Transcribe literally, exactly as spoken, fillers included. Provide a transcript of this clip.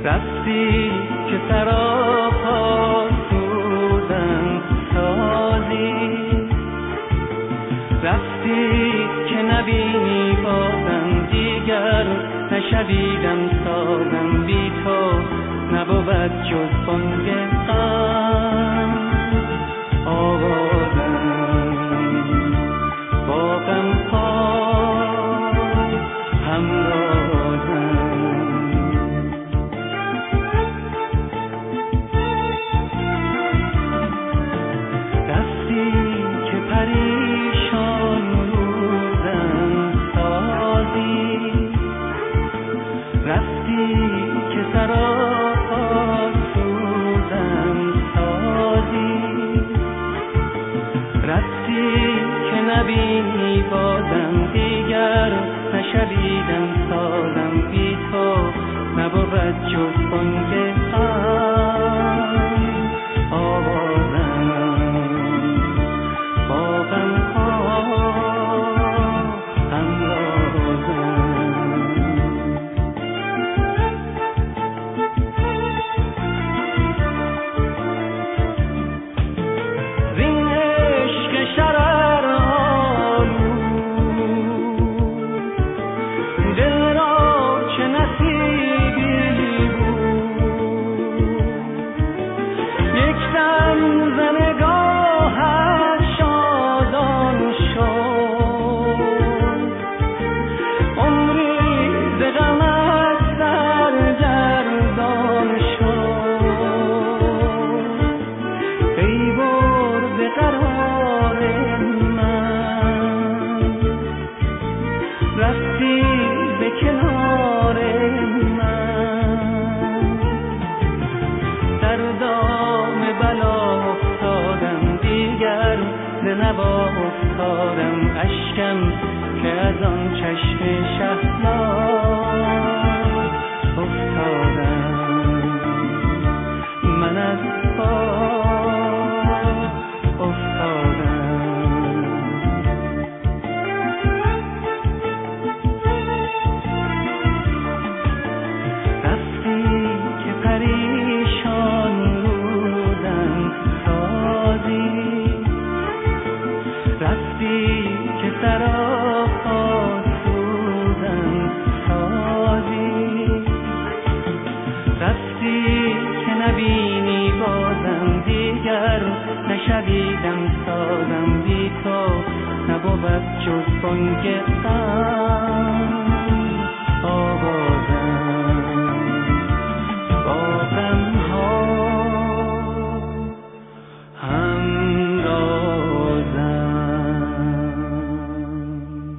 رفتی که سراپا سوزن سازی، رفتی که نبینی بازم دیگر نشویدم سازم، بی تو نبود جز بانگ غم آوازم، با غم ها همرازم. رفتی که پریشان روزم سازی، رفتی که سراپا سوزم سازی، رفتی که نبینی بازم دیگر نشویدم سازم، بی تو نبود جز بانگ غم آوازم، با غم ها همرازم. زین عشق شرر آلود دل را چه نصیبی بود، یک دم ز نگاهت شادان شد، عمری ز غمت سرگردان شد، ای برد قرار من، رفتی به کنار من، در دام بلا افتادم دیگر ز نوا افتادم، اشکم که از آن چشم شهلا افتادم، من از پا افتادم. رفتی که پریشان روزم سازی، رفتی که سراپا سوزم سازی، رفتی که نبینی بازم دیگر نشویدم سازم، بی تو نبود جز بانگ غم